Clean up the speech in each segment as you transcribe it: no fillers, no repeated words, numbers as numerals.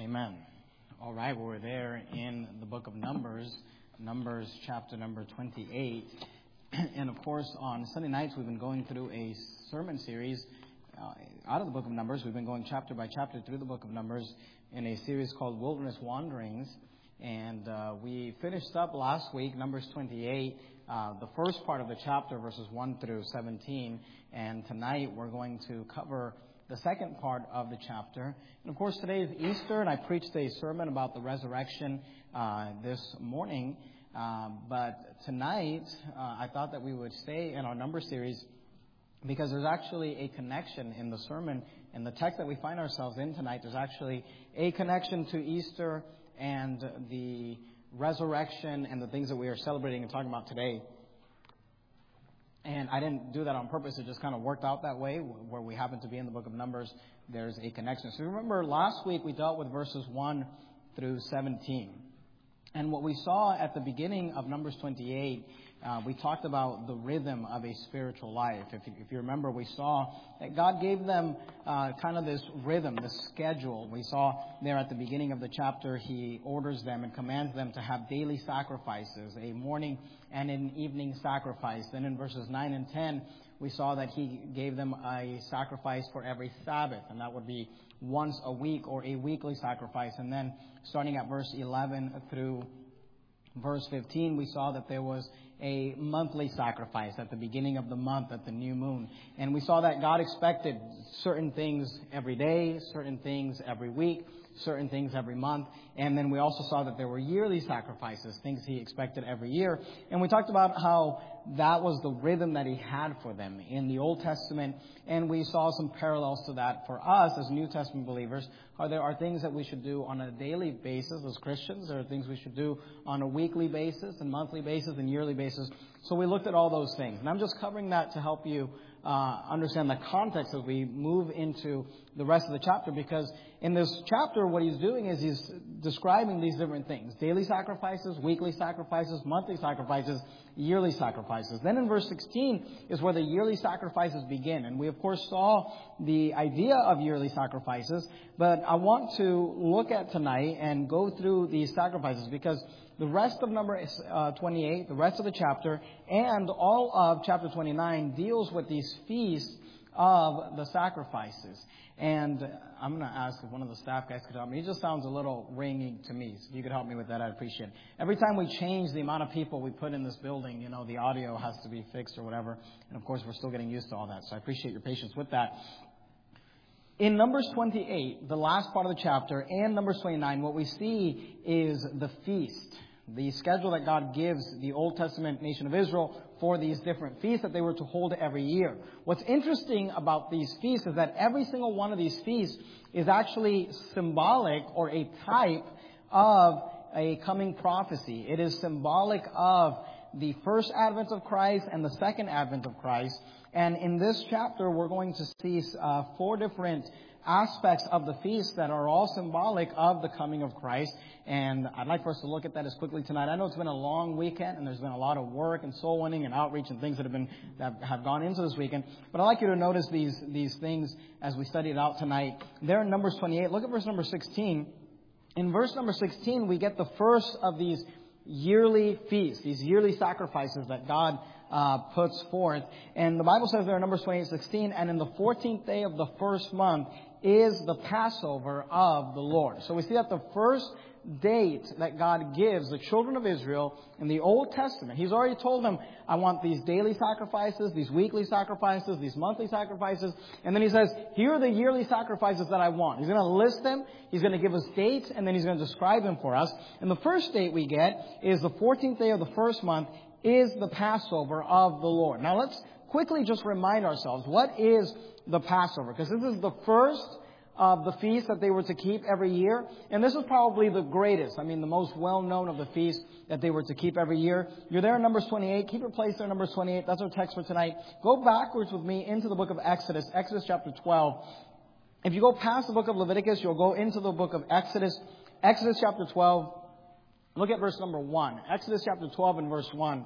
Amen. All right, well, we're there in the book of Numbers chapter number 28. And of course, on Sunday nights, we've been going through a sermon series out of the book of Numbers. We've been going chapter by chapter through the book of Numbers in a series called Wilderness Wanderings. And we finished up last week, Numbers 28, the first part of the chapter, verses 1 through 17. And tonight, we're going to cover the second part of the chapter. And of course, today is Easter, and I preached a sermon about the resurrection this morning. But tonight, I thought that we would stay in our number series because there's actually a connection in the sermon and the text that we find ourselves in tonight. There's actually a connection to Easter and the resurrection and the things that we are celebrating and talking about today. And I didn't do that on purpose. It just kind of worked out that way. Where we happen to be in the book of Numbers, there's a connection. So remember, last week we dealt with verses 1 through 17. And what we saw at the beginning of Numbers 28, we talked about the rhythm of a spiritual life. If you remember, we saw that God gave them kind of this rhythm, this schedule. We saw there at the beginning of the chapter, He orders them and commands them to have daily sacrifices, a morning and an evening sacrifice. Then in verses 9 and 10, we saw that He gave them a sacrifice for every Sabbath, and that would be once a week or a weekly sacrifice. And then starting at verse 11 through verse 15, we saw that there was a monthly sacrifice at the beginning of the month, at the new moon. And we saw that God expected certain things every day, certain things every week, certain things every month. And then we also saw that there were yearly sacrifices, things He expected every year. And we talked about how that was the rhythm that He had for them in the Old Testament. And we saw some parallels to that for us as New Testament believers. There are things that we should do on a daily basis as Christians. There are things we should do on a weekly basis and monthly basis and yearly basis. So we looked at all those things. And I'm just covering that to help you understand the context as we move into the rest of the chapter. Because in this chapter, what He's doing is He's describing these different things. Daily sacrifices, weekly sacrifices, monthly sacrifices, yearly sacrifices. Then in verse 16 is where the yearly sacrifices begin. And we, of course, saw the idea of yearly sacrifices. But I want to look at tonight and go through these sacrifices because the rest of Numbers 28, the rest of the chapter, and all of chapter 29 deals with these feasts of the sacrifices. And I'm going to ask if one of the staff guys could help me. It just sounds a little ringing to me. So if you could help me with that, I'd appreciate it. Every time we change the amount of people we put in this building, the audio has to be fixed or whatever. And of course, we're still getting used to all that. So I appreciate your patience with that. In Numbers 28, the last part of the chapter, and Numbers 29, what we see is the feast. The schedule that God gives the Old Testament nation of Israel for these different feasts that they were to hold every year. What's interesting about these feasts is that every single one of these feasts is actually symbolic or a type of a coming prophecy. It is symbolic of the first advent of Christ and the second advent of Christ. And in this chapter, we're going to see 4 different aspects of the feast that are all symbolic of the coming of Christ. And I'd like for us to look at that as quickly tonight. I know it's been a long weekend and there's been a lot of work and soul winning and outreach and things that have gone into this weekend. But I'd like you to notice these things as we study it out tonight. There in Numbers 28, look at verse number 16. In verse number 16, we get the first of these yearly feasts, these yearly sacrifices that God puts forth. And the Bible says there in Numbers 28:16, and in the 14th day of the first month is the Passover of the Lord. So we see that the first date that God gives the children of Israel in the Old Testament, He's already told them, I want these daily sacrifices, these weekly sacrifices, these monthly sacrifices. And then He says, here are the yearly sacrifices that I want. He's going to list them. He's going to give us dates, and then He's going to describe them for us. And the first date we get is the 14th day of the first month is the Passover of the Lord. Now let's quickly just remind ourselves, what is the Passover? Because this is the first of the feasts that they were to keep every year. And this is probably the greatest, the most well-known of the feasts that they were to keep every year. You're there in Numbers 28. Keep your place there in Numbers 28. That's our text for tonight. Go backwards with me into the book of Exodus, Exodus chapter 12. If you go past the book of Leviticus, you'll go into the book of Exodus, Exodus chapter 12. Look at verse number 1. Exodus chapter 12 and verse 1.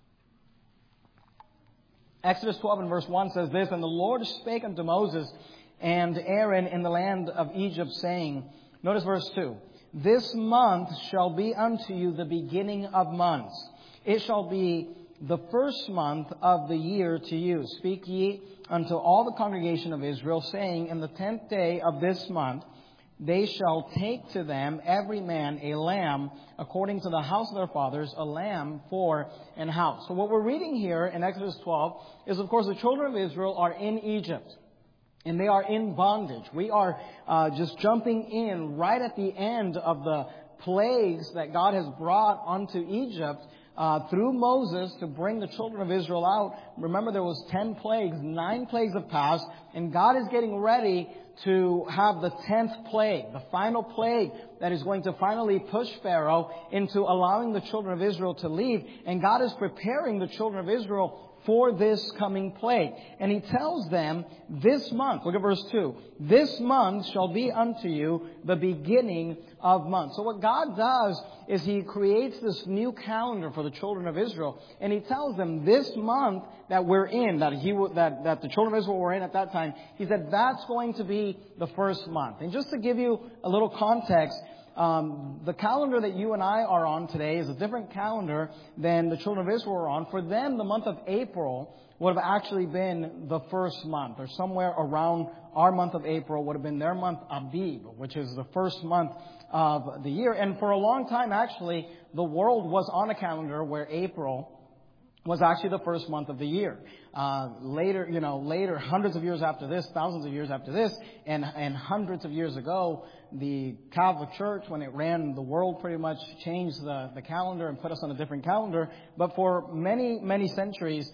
Exodus 12 and verse 1 says this, and the Lord spake unto Moses and Aaron in the land of Egypt, saying, notice verse 2, this month shall be unto you the beginning of months. It shall be the first month of the year to you. Speak ye unto all the congregation of Israel, saying, in the 10th day of this month, they shall take to them every man a lamb according to the house of their fathers, a lamb for an house. So what we're reading here in Exodus 12 is, of course, the children of Israel are in Egypt. And they are in bondage. We are just jumping in right at the end of the plagues that God has brought onto Egypt through Moses to bring the children of Israel out. Remember, there was 10 plagues. 9 plagues have passed. And God is getting ready to have the 10th plague, the final plague that is going to finally push Pharaoh into allowing the children of Israel to leave. And God is preparing the children of Israel for this coming plague. And He tells them this month, look at verse 2, this month shall be unto you the beginning of months. So what God does is He creates this new calendar for the children of Israel. And He tells them this month that we're in, that the children of Israel were in at that time, He said that's going to be the first month. And just to give you a little context, the calendar that you and I are on today is a different calendar than the children of Israel were on. For them, the month of April would have actually been the first month, or somewhere around our month of April would have been their month Abib, which is the first month of the year. And for a long time, actually, the world was on a calendar where April was actually the first month of the year. Later, hundreds of years after this, thousands of years after this, and hundreds of years ago, the Catholic Church, when it ran the world, pretty much changed the calendar and put us on a different calendar. But for many, many centuries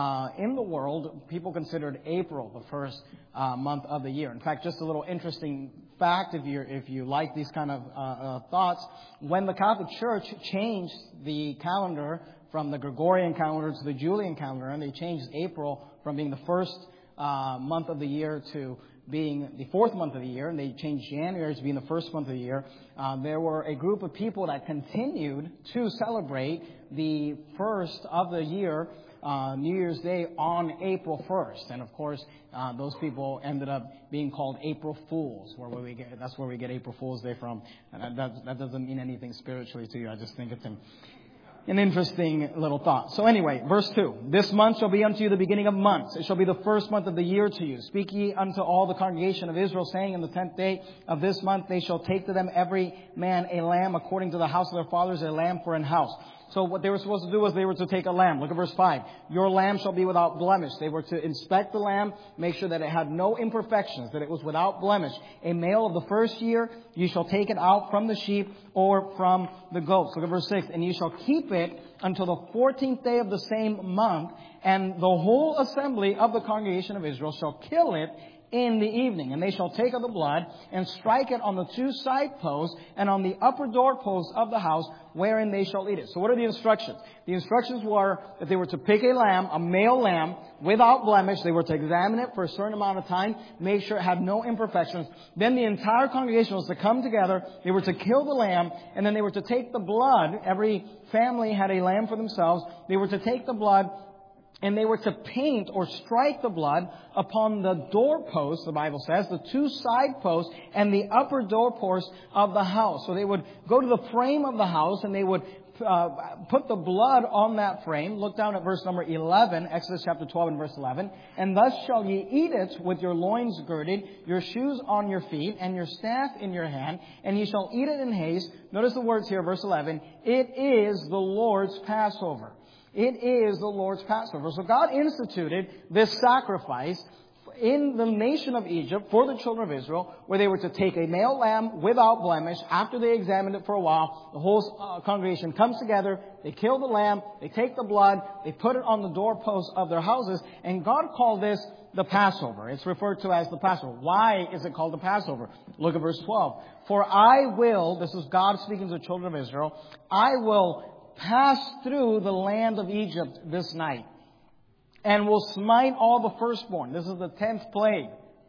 in the world, people considered April the first month of the year. In fact, just a little interesting fact, if you like these kind of thoughts, when the Catholic Church changed the calendar from the Gregorian calendar to the Julian calendar, and they changed April from being the first month of the year to being the fourth month of the year, and they changed January to being the first month of the year, there were a group of people that continued to celebrate the first of the year, New Year's Day, on April 1st. And of course, those people ended up being called April Fools, that's where we get April Fool's Day from. And that doesn't mean anything spiritually to you. I just think it's an interesting little thought. So anyway, verse 2. This month shall be unto you the beginning of months. It shall be the first month of the year to you. Speak ye unto all the congregation of Israel, saying, in the 10th day of this month they shall take to them every man a lamb according to the house of their fathers, a lamb for an house. So what they were supposed to do was they were to take a lamb. Look at verse 5. Your lamb shall be without blemish. They were to inspect the lamb, make sure that it had no imperfections, that it was without blemish. A male of the first year, you shall take it out from the sheep or from the goats. Look at verse 6. And you shall keep it until the 14th day of the same month, and the whole assembly of the congregation of Israel shall kill it in the evening. And they shall take of the blood and strike it on the 2 side posts and on the upper doorposts of the house, wherein they shall eat it. So what are the instructions? The instructions were that they were to pick a lamb, a male lamb, without blemish. They were to examine it for a certain amount of time, make sure it had no imperfections. Then the entire congregation was to come together. They were to kill the lamb, and then they were to take the blood. Every family had a lamb for themselves. They were to take the blood, and they were to paint or strike the blood upon the doorposts, the Bible says, the 2 side posts and the upper doorposts of the house. So they would go to the frame of the house and they would put the blood on that frame. Look down at verse number 11, Exodus chapter 12 and verse 11. And thus shall ye eat it with your loins girded, your shoes on your feet, and your staff in your hand, and ye shall eat it in haste. Notice the words here, verse 11. It is the Lord's Passover. It is the Lord's Passover. So God instituted this sacrifice in the nation of Egypt for the children of Israel, where they were to take a male lamb without blemish. After they examined it for a while, the whole congregation comes together, they kill the lamb, they take the blood, they put it on the doorposts of their houses, and God called this the Passover. It's referred to as the Passover. Why is it called the Passover? Look at verse 12. For I will, this is God speaking to the children of Israel, I will pass through the land of Egypt this night, and will smite all the firstborn. This is the 10th plague.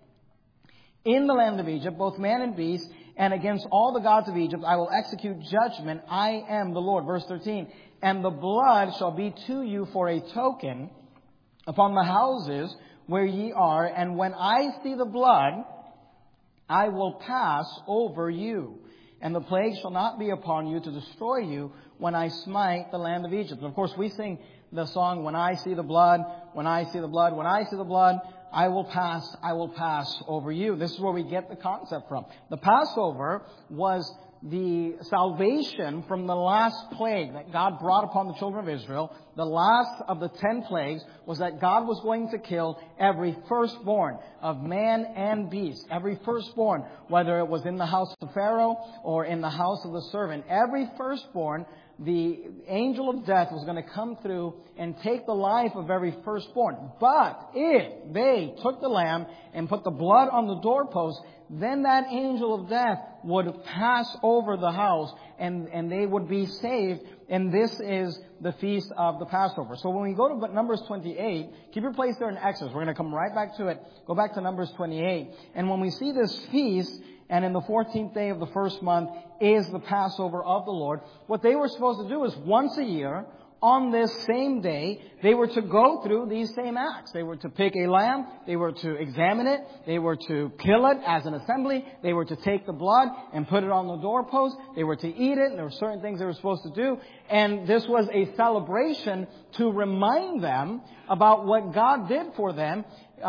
In the land of Egypt, both man and beast, and against all the gods of Egypt, I will execute judgment. I am the Lord. Verse 13. And the blood shall be to you for a token upon the houses where ye are, and when I see the blood, I will pass over you. And the plague shall not be upon you to destroy you when I smite the land of Egypt. And of course, we sing the song, when I see the blood, when I see the blood, when I see the blood, I will pass over you. This is where we get the concept from. The Passover was the salvation from the last plague that God brought upon the children of Israel. The last of the 10 plagues was that God was going to kill every firstborn of man and beast. Every firstborn, whether it was in the house of Pharaoh or in the house of the servant. Every firstborn, the angel of death was going to come through and take the life of every firstborn. But if they took the lamb and put the blood on the doorpost, then that angel of death would pass over the house and they would be saved. And this is the feast of the Passover. So when we go to Numbers 28, keep your place there in Exodus. We're going to come right back to it. Go back to Numbers 28. And when we see this feast, and in the 14th day of the first month is the Passover of the Lord, what they were supposed to do is once a year, on this same day, they were to go through these same acts. They were to pick a lamb. They were to examine it. They were to kill it as an assembly. They were to take the blood and put it on the doorpost. They were to eat it. And there were certain things they were supposed to do. And this was a celebration to remind them about what God did for them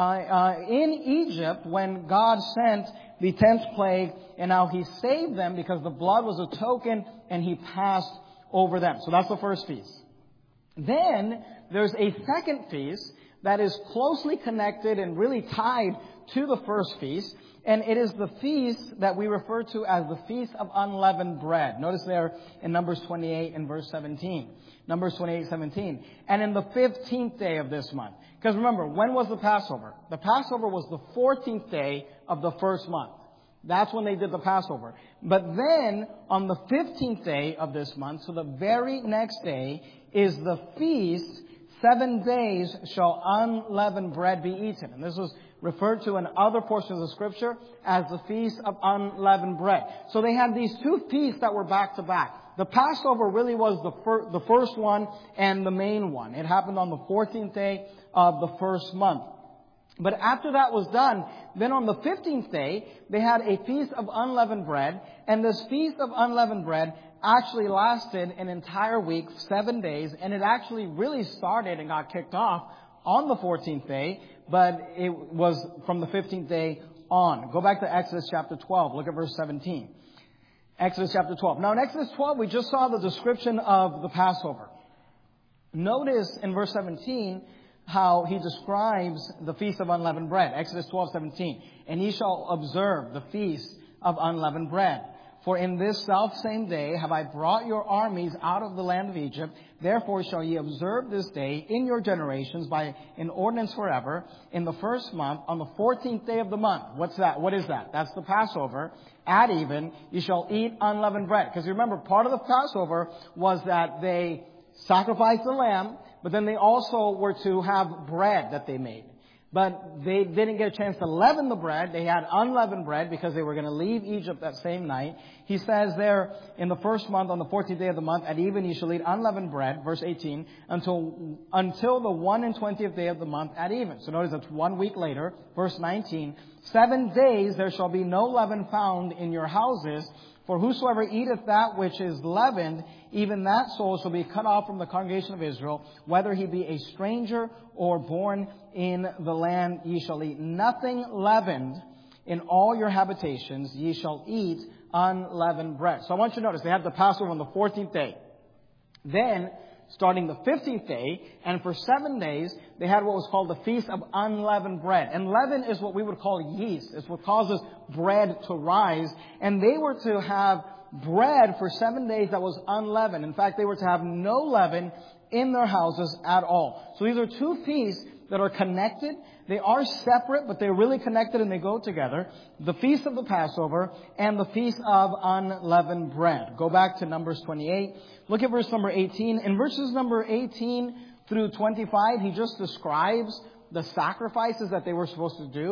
in Egypt when God sent the 10th plague, and how He saved them because the blood was a token and He passed over them. So that's the first feast. Then there's a second feast that is closely connected and really tied to the first feast. And it is the feast that we refer to as the Feast of Unleavened Bread. Notice there in Numbers 28 and verse 17. Numbers 28:17. And in the 15th day of this month. Because remember, when was the Passover? The Passover was the 14th day of the first month. That's when they did the Passover. But then, on the 15th day of this month, so the very next day, is the feast. 7 days shall unleavened bread be eaten. And this was referred to in other portions of Scripture as the Feast of Unleavened Bread. So they had these two feasts that were back to back. The Passover really was the first one and the main one. It happened on the 14th day of the first month. But after that was done, then on the 15th day, they had a Feast of Unleavened Bread. And this Feast of Unleavened Bread actually lasted an entire week, 7 days. And it actually really started and got kicked off on the 14th day. But it was from the 15th day on. Go back to Exodus chapter 12. Look at verse 17. Exodus chapter 12. Now in Exodus 12, we just saw the description of the Passover. Notice in verse 17 how he describes the Feast of Unleavened Bread. Exodus 12:17. And ye shall observe the Feast of Unleavened Bread. For in this selfsame day have I brought your armies out of the land of Egypt. Therefore shall ye observe this day in your generations by an ordinance forever. In the first month, on the 14th day of the month. What's that? What is that? That's the Passover. At even, you shall eat unleavened bread. Because remember, part of the Passover was that they sacrificed the lamb, but then they also were to have bread that they made. But they didn't get a chance to leaven the bread. They had unleavened bread because they were going to leave Egypt that same night. He says there in the first month, on the 14th day of the month, at even you shall eat unleavened bread, verse 18, until the 21st day of the month at even. So notice that's 1 week later, verse 19. 7 days there shall be no leaven found in your houses. For whosoever eateth that which is leavened, even that soul shall be cut off from the congregation of Israel, whether he be a stranger or born in the land. Ye shall eat nothing leavened in all your habitations. Ye shall eat unleavened bread. So I want you to notice, they had the Passover on the 14th day. Then, starting the 15th day, and for 7 days, they had what was called the Feast of Unleavened Bread. And leaven is what we would call yeast. It's what causes bread to rise. And they were to have bread for 7 days that was unleavened. In fact, they were to have no leaven in their houses at all. So these are two feasts that are connected. They are separate, but they're really connected and they go together. The Feast of the Passover and the Feast of Unleavened Bread. Go back to Numbers 28. Look at verse number 18. In verses number 18 through 25, he just describes the sacrifices that they were supposed to do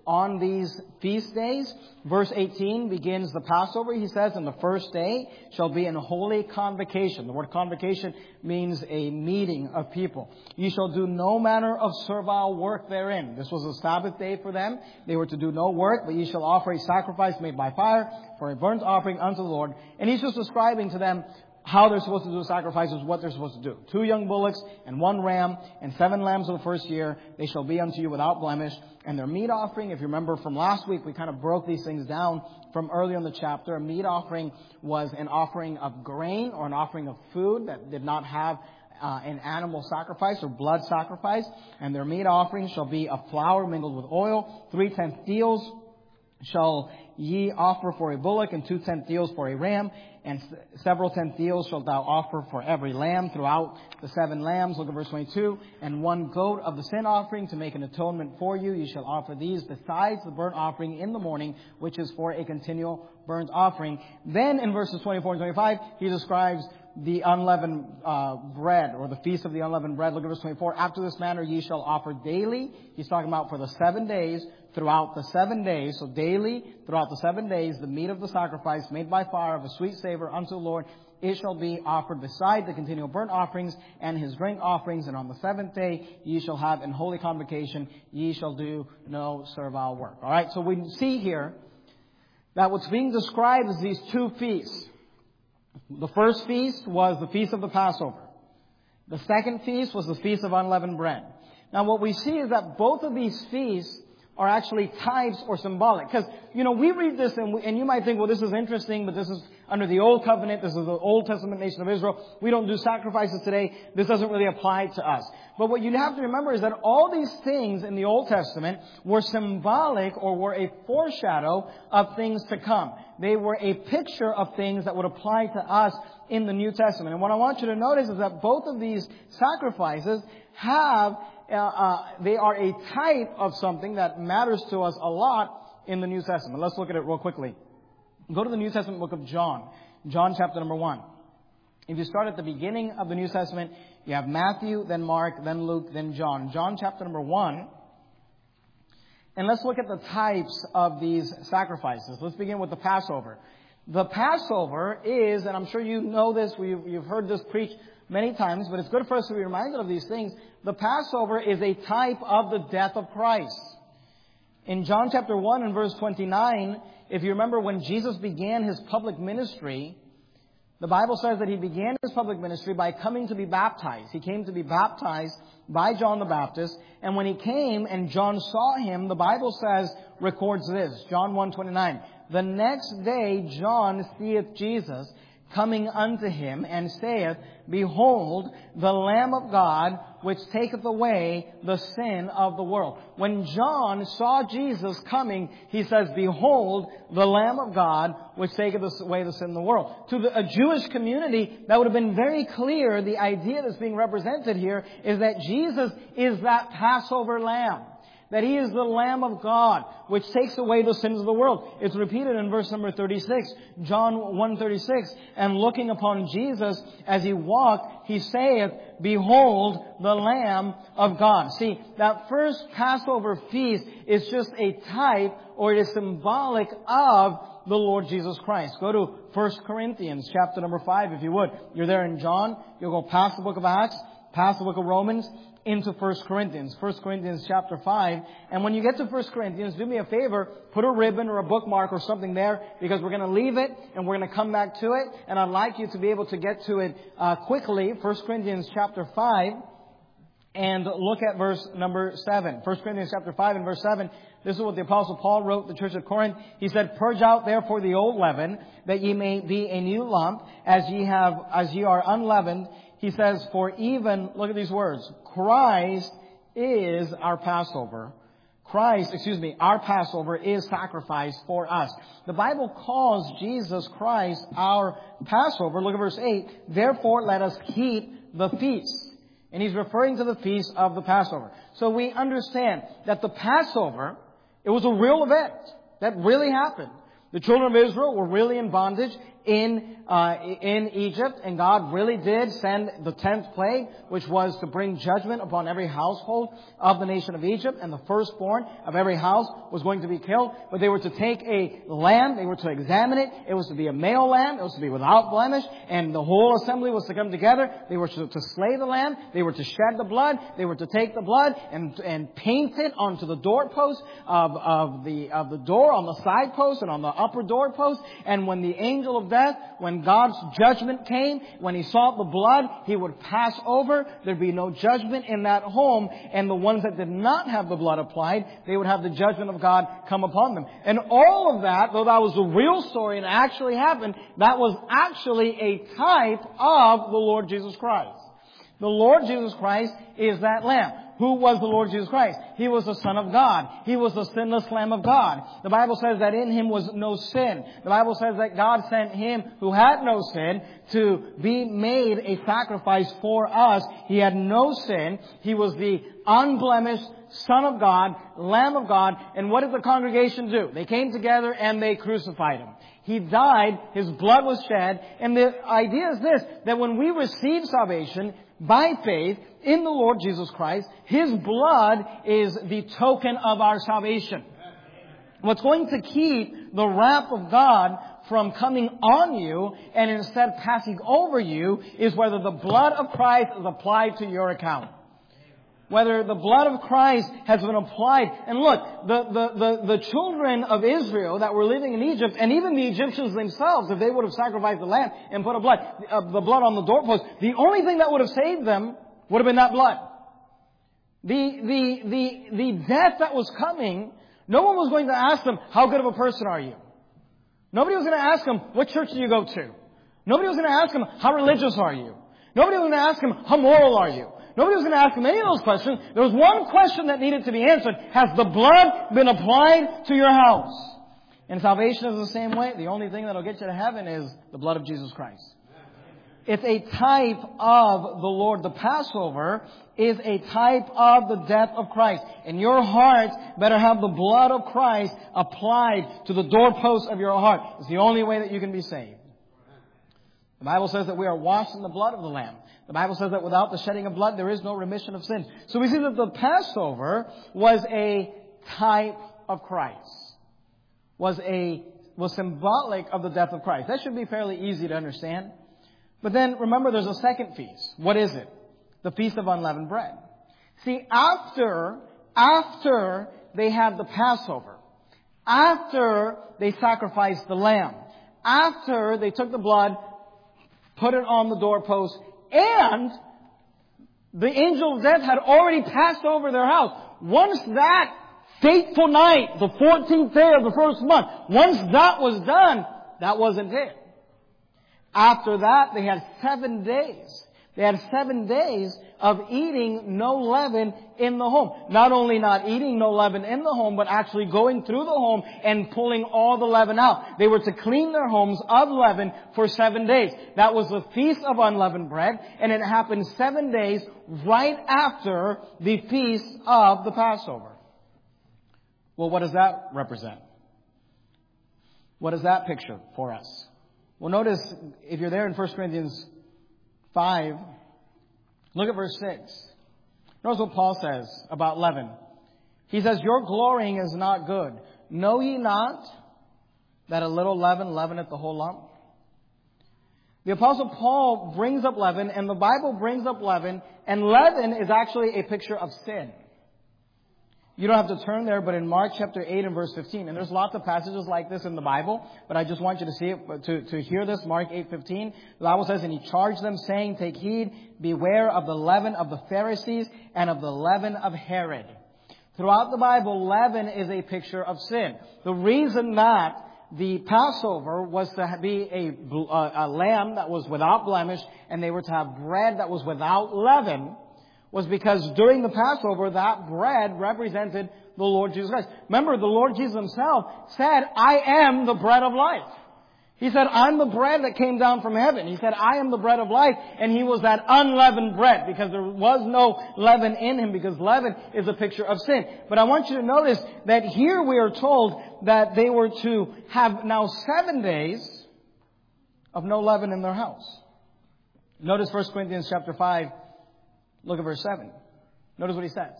on these feast days. Verse 18 begins the Passover. He says, "And the first day shall be an holy convocation." The word convocation means a meeting of people. "You shall do no manner of servile work therein." This was a Sabbath day for them. They were to do no work, but ye shall offer a sacrifice made by fire for a burnt offering unto the Lord. And he's just describing to them how they're supposed to do the sacrifices, what they're supposed to do. 2 young bullocks and 1 ram and 7 lambs of the first year. They shall be unto you without blemish. And their meat offering, if you remember from last week, we kind of broke these things down from earlier in the chapter. A meat offering was an offering of grain or an offering of food that did not have an animal sacrifice or blood sacrifice. And their meat offering shall be of flour mingled with oil. 3/10 deals shall ye offer for a bullock, and 2/10 deals for a ram, and several 10th deals shalt thou offer for every lamb throughout the 7 lambs. Look at verse 22. "And 1 goat of the sin offering to make an atonement for you. You shall offer these besides the burnt offering in the morning, which is for a continual burnt offering." Then in verses 24 and 25, he describes the unleavened bread, or the feast of the unleavened bread. Look at verse 24. "After this manner ye shall offer daily." He's talking about for the 7 days, throughout the 7 days. So daily, throughout the 7 days, the meat of the sacrifice made by fire of a sweet savor unto the Lord, it shall be offered beside the continual burnt offerings and his drink offerings. And on the 7th day ye shall have an holy convocation. Ye shall do no servile work. All right. So we see here that what's being described is these 2 feasts. The first feast was the feast of the Passover. The second feast was the feast of unleavened bread. Now what we see is that both of these feasts are actually types or symbolic. Because, we read this and you might think, well, this is interesting, but this is under the Old Covenant. This is the Old Testament nation of Israel. We don't do sacrifices today. This doesn't really apply to us. But what you have to remember is that all these things in the Old Testament were symbolic or were a foreshadow of things to come. They were a picture of things that would apply to us in the New Testament. And what I want you to notice is that both of these sacrifices they are a type of something that matters to us a lot in the New Testament. Let's look at it real quickly. Go to the New Testament book of John. John chapter number 1. If you start at the beginning of the New Testament, you have Matthew, then Mark, then Luke, then John. John chapter number 1. And let's look at the types of these sacrifices. Let's begin with the Passover. The Passover is, and I'm sure you know this, you've heard this preached many times, but it's good for us to be reminded of these things. The Passover is a type of the death of Christ. In John chapter 1 and verse 29, if you remember when Jesus began his public ministry, the Bible says that he began his public ministry by coming to be baptized. He came to be baptized by John the Baptist. And when he came and John saw him, the Bible records this, John 1:29. "The next day John seeth Jesus coming unto him, and saith, Behold, the Lamb of God, which taketh away the sin of the world." When John saw Jesus coming, he says, "Behold, the Lamb of God, which taketh away the sin of the world." To a Jewish community, that would have been very clear. The idea that's being represented here is that Jesus is that Passover lamb. That he is the Lamb of God, which takes away the sins of the world. It's repeated in verse number 36, John 1:36. "And looking upon Jesus as he walked, he saith, Behold, the Lamb of God." See, that first Passover feast is just a type, or it is symbolic of the Lord Jesus Christ. Go to 1 Corinthians chapter number 5, if you would. You're there in John. You'll go past the book of Acts, past the book of Romans, into 1 Corinthians. 1 Corinthians chapter 5. And when you get to 1 Corinthians, do me a favor, put a ribbon or a bookmark or something there, because we're going to leave it and we're going to come back to it. And I'd like you to be able to get to it quickly. 1 Corinthians chapter 5. And look at verse number 7. 1 Corinthians chapter 5 and verse 7. This is what the Apostle Paul wrote to the church of Corinth. He said, "Purge out therefore the old leaven, that ye may be a new lump, as ye are unleavened." He says, "For even," look at these words, "Christ is our Passover." Our Passover is sacrificed for us. The Bible calls Jesus Christ our Passover. Look at verse 8. "Therefore let us keep the feast." And he's referring to the feast of the Passover. So we understand that the Passover, it was a real event that really happened. The children of Israel were really in bondage in Egypt, and God really did send the 10th plague, which was to bring judgment upon every household of the nation of Egypt, and the firstborn of every house was going to be killed. But they were to take a lamb, they were to examine it, it was to be a male lamb, it was to be without blemish, and the whole assembly was to come together. They were to slay the lamb, they were to shed the blood, they were to take the blood and paint it onto the doorpost of the door, on the side post and on the upper doorpost. And when the angel of death, when God's judgment came, when He saw the blood, He would pass over. There'd be no judgment in that home. And the ones that did not have the blood applied, they would have the judgment of God come upon them. And all of that, though that was the real story and actually happened, that was actually a type of the Lord Jesus Christ. The Lord Jesus Christ is that Lamb. Who was the Lord Jesus Christ? He was the Son of God. He was the sinless Lamb of God. The Bible says that in Him was no sin. The Bible says that God sent Him who had no sin to be made a sacrifice for us. He had no sin. He was the unblemished Son of God, Lamb of God. And what did the congregation do? They came together and they crucified Him. He died, His blood was shed, and the idea is this, that when we receive salvation by faith in the Lord Jesus Christ, His blood is the token of our salvation. What's going to keep the wrath of God from coming on you and instead passing over you is whether the blood of Christ is applied to your account. Whether the blood of Christ has been applied. And look, the children of Israel that were living in Egypt, and even the Egyptians themselves, if they would have sacrificed the lamb and put the blood on the doorpost, the only thing that would have saved them would have been that blood. The death that was coming, no one was going to ask them, how good of a person are you? Nobody was going to ask them, what church do you go to? Nobody was going to ask them, how religious are you? Nobody was going to ask them, how moral are you? Nobody was going to ask him any of those questions. There was one question that needed to be answered. Has the blood been applied to your house? And salvation is the same way. The only thing that will get you to heaven is the blood of Jesus Christ. It's a type of the Lord. The Passover is a type of the death of Christ. And your heart better have the blood of Christ applied to the doorpost of your heart. It's the only way that you can be saved. The Bible says that we are washed in the blood of the Lamb. The Bible says that without the shedding of blood, there is no remission of sins. So we see that the Passover was a type of Christ. Was symbolic of the death of Christ. That should be fairly easy to understand. But then remember there's a second feast. What is it? The Feast of Unleavened Bread. See, after they had the Passover, after they sacrificed the lamb, after they took the blood, put it on the doorpost, and the angel of death had already passed over their house. Once that fateful night, the 14th day of the first month, once that was done, that wasn't it. After that, they had 7 days. They had 7 days of eating no leaven in the home. Not only not eating no leaven in the home, but actually going through the home and pulling all the leaven out. They were to clean their homes of leaven for 7 days. That was the Feast of Unleavened Bread, and it happened 7 days right after the Feast of the Passover. Well, what does that represent? What is that picture for us? Well, notice, if you're there in 1 Corinthians 5, look at verse 6. Notice what Paul says about leaven. He says, your glorying is not good. Know ye not that a little leaven leaveneth the whole lump? The Apostle Paul brings up leaven, and the Bible brings up leaven, and leaven is actually a picture of sin. You don't have to turn there, but in Mark chapter 8 and verse 15, and there's lots of passages like this in the Bible, but I just want you to see it, to hear this, Mark 8:15. The Bible says, and he charged them, saying, take heed, beware of the leaven of the Pharisees and of the leaven of Herod. Throughout the Bible, leaven is a picture of sin. The reason that the Passover was to be a lamb that was without blemish, and they were to have bread that was without leaven, was because during the Passover, that bread represented the Lord Jesus Christ. Remember, the Lord Jesus Himself said, I am the bread of life. He said, I'm the bread that came down from heaven. He said, I am the bread of life. And He was that unleavened bread because there was no leaven in Him, because leaven is a picture of sin. But I want you to notice that here we are told that they were to have now 7 days of no leaven in their house. Notice 1 Corinthians chapter 5, look at verse 7. Notice what he says.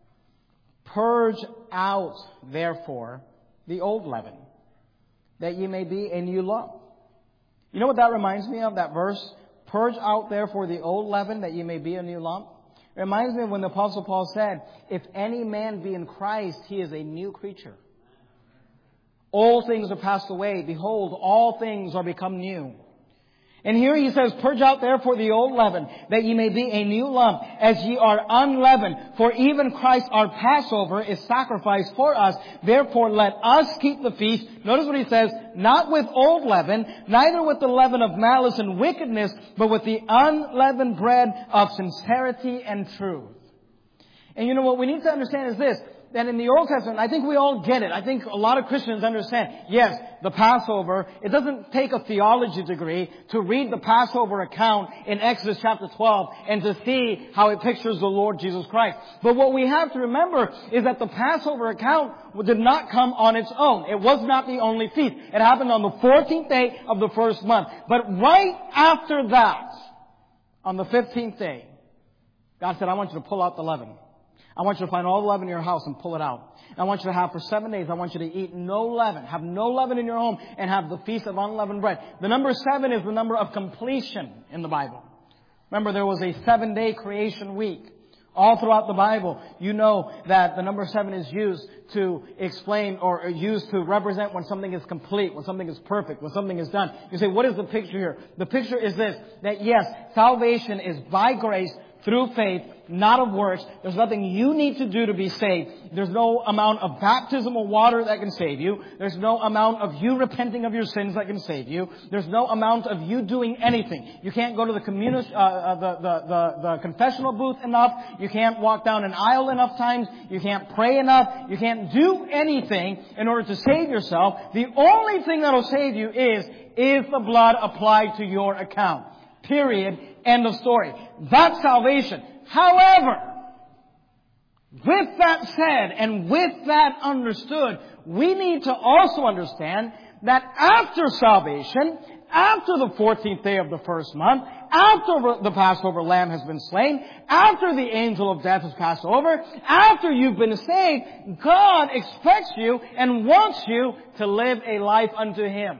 Purge out, therefore, the old leaven, that ye may be a new lump. You know what that reminds me of, that verse? Purge out, therefore, the old leaven, that ye may be a new lump. It reminds me of when the Apostle Paul said, if any man be in Christ, he is a new creature. All things are passed away. Behold, all things are become new. And here he says, purge out therefore the old leaven, that ye may be a new lump, as ye are unleavened. For even Christ our Passover is sacrificed for us. Therefore let us keep the feast. Notice what he says, not with old leaven, neither with the leaven of malice and wickedness, but with the unleavened bread of sincerity and truth. And you know what we need to understand is this, that in the Old Testament, I think we all get it. I think a lot of Christians understand, yes, the Passover, it doesn't take a theology degree to read the Passover account in Exodus chapter 12 and to see how it pictures the Lord Jesus Christ. But what we have to remember is that the Passover account did not come on its own. It was not the only feast. It happened on the 14th day of the first month. But right after that, on the 15th day, God said, I want you to pull out the leaven. I want you to find all the leaven in your house and pull it out. And I want you to have for 7 days, I want you to eat no leaven. Have no leaven in your home and have the feast of unleavened bread. The number 7 is the number of completion in the Bible. Remember, there was a 7-day creation week. All throughout the Bible, you know that the number 7 is used to explain or used to represent when something is complete, when something is perfect, when something is done. You say, what is the picture here? The picture is this, that yes, salvation is by grace through faith, not of works. There's nothing you need to do to be saved. There's no amount of baptismal water that can save you. There's no amount of you repenting of your sins that can save you. There's no amount of you doing anything. You can't go to the the confessional booth enough. You can't walk down an aisle enough times. You can't pray enough. You can't do anything in order to save yourself. The only thing that will save you is the blood applied to your account. Period. End of story. That's salvation. However, with that said and with that understood, we need to also understand that after salvation, after the 14th day of the first month, after the Passover lamb has been slain, after the angel of death has passed over, after you've been saved, God expects you and wants you to live a life unto Him.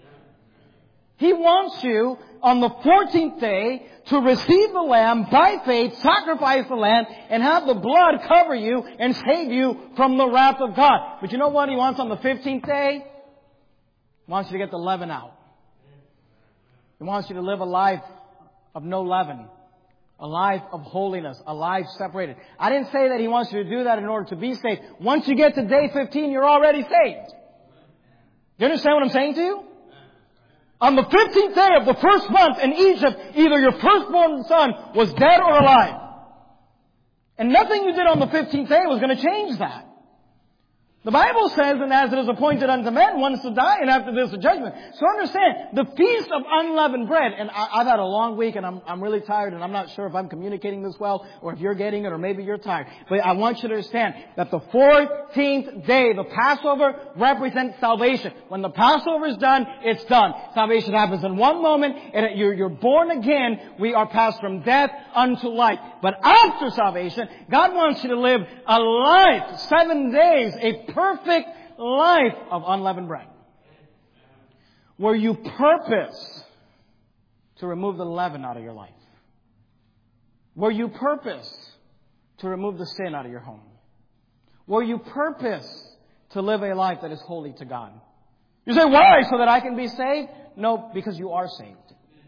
He wants you on the 14th day to receive the lamb by faith, sacrifice the lamb, and have the blood cover you and save you from the wrath of God. But you know what He wants on the 15th day? He wants you to get the leaven out. He wants you to live a life of no leaven. A life of holiness. A life separated. I didn't say that He wants you to do that in order to be saved. Once you get to day 15, you're already saved. Do you understand what I'm saying to you? On the 15th day of the first month in Egypt, either your firstborn son was dead or alive. And nothing you did on the 15th day was going to change that. The Bible says, and as it is appointed unto men, one is to die, and after this a judgment. So understand, the Feast of Unleavened Bread, and I've had a long week, and I'm really tired, and I'm not sure if I'm communicating this well, or if you're getting it, or maybe you're tired. But I want you to understand that the 14th day, the Passover, represents salvation. When the Passover is done, it's done. Salvation happens in one moment, and you're born again. We are passed from death unto life. But after salvation, God wants you to live a life, 7 days, a perfect life of unleavened bread, where you purpose to remove the leaven out of your life, where you purpose to remove the sin out of your home, where you purpose to live a life that is holy to God. You say, why? So that I can be saved? No, because you are saved.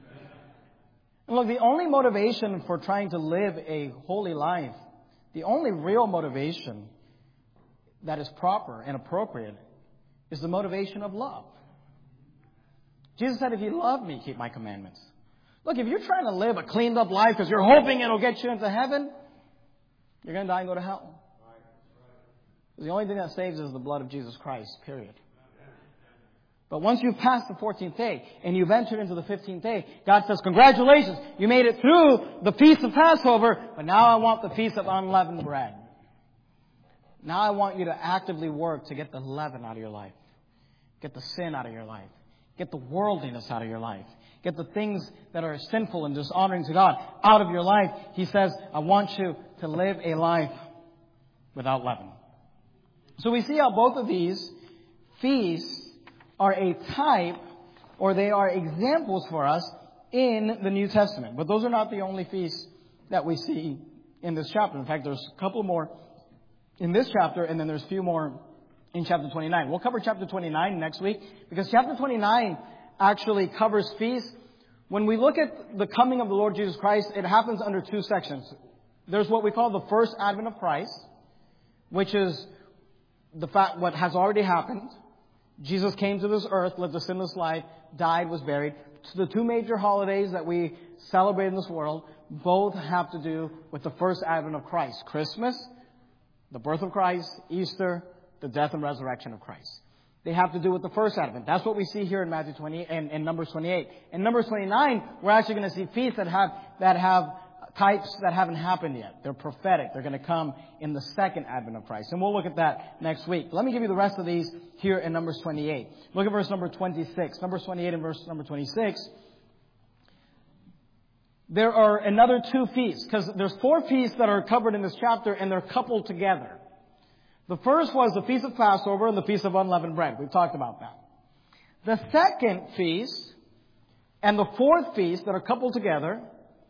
And look, the only motivation for trying to live a holy life, the only real motivation that is proper and appropriate is the motivation of love. Jesus said, if you love me, keep my commandments. Look, if you're trying to live a cleaned up life because you're hoping it'll get you into heaven, you're going to die and go to hell. The only thing that saves is the blood of Jesus Christ, period. But once you've passed the 14th day and you've entered into the 15th day, God says, congratulations, you made it through the Feast of Passover, but now I want the Feast of Unleavened Bread. Now I want you to actively work to get the leaven out of your life. Get the sin out of your life. Get the worldliness out of your life. Get the things that are sinful and dishonoring to God out of your life. He says, I want you to live a life without leaven. So we see how both of these feasts are a type, or they are examples for us in the New Testament. But those are not the only feasts that we see in this chapter. In fact, there's a couple more in this chapter, and then there's a few more in chapter 29. We'll cover chapter 29 next week, because chapter 29 actually covers feasts. When we look at the coming of the Lord Jesus Christ, it happens under two sections. There's what we call the first advent of Christ, which is the fact what has already happened. Jesus came to this earth, lived a sinless life, died, was buried. So the two major holidays that we celebrate in this world both have to do with the first advent of Christ. Christmas, the birth of Christ; Easter, the death and resurrection of Christ. They have to do with the first advent. That's what we see here in Matthew 20 and Numbers 28. In Numbers 29, we're actually going to see feasts that have types that haven't happened yet. They're prophetic. They're going to come in the second advent of Christ. And we'll look at that next week. Let me give you the rest of these here in Numbers 28. Look at verse number 26. Numbers 28 and verse number 26. There are another two feasts, because there's four feasts that are covered in this chapter, and they're coupled together. The first was the Feast of Passover and the Feast of Unleavened Bread. We've talked about that. The second feast and the fourth feast that are coupled together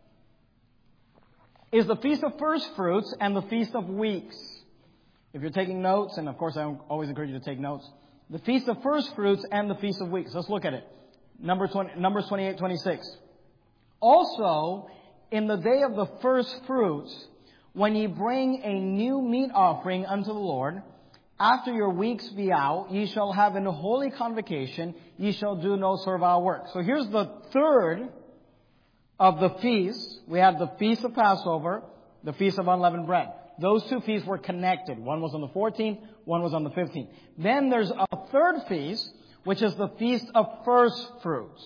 is the Feast of First Fruits and the Feast of Weeks. If you're taking notes, and of course I always encourage you to take notes, the Feast of First Fruits and the Feast of Weeks. Let's look at it. Numbers 28, 26. Also, in the day of the first fruits, when ye bring a new meat offering unto the Lord, after your weeks be out, ye shall have an holy convocation, ye shall do no servile work. So here's the third of the feasts. We have the Feast of Passover, the Feast of Unleavened Bread. Those two feasts were connected. One was on the 14th, one was on the 15th. Then there's a third feast, which is the Feast of First Fruits.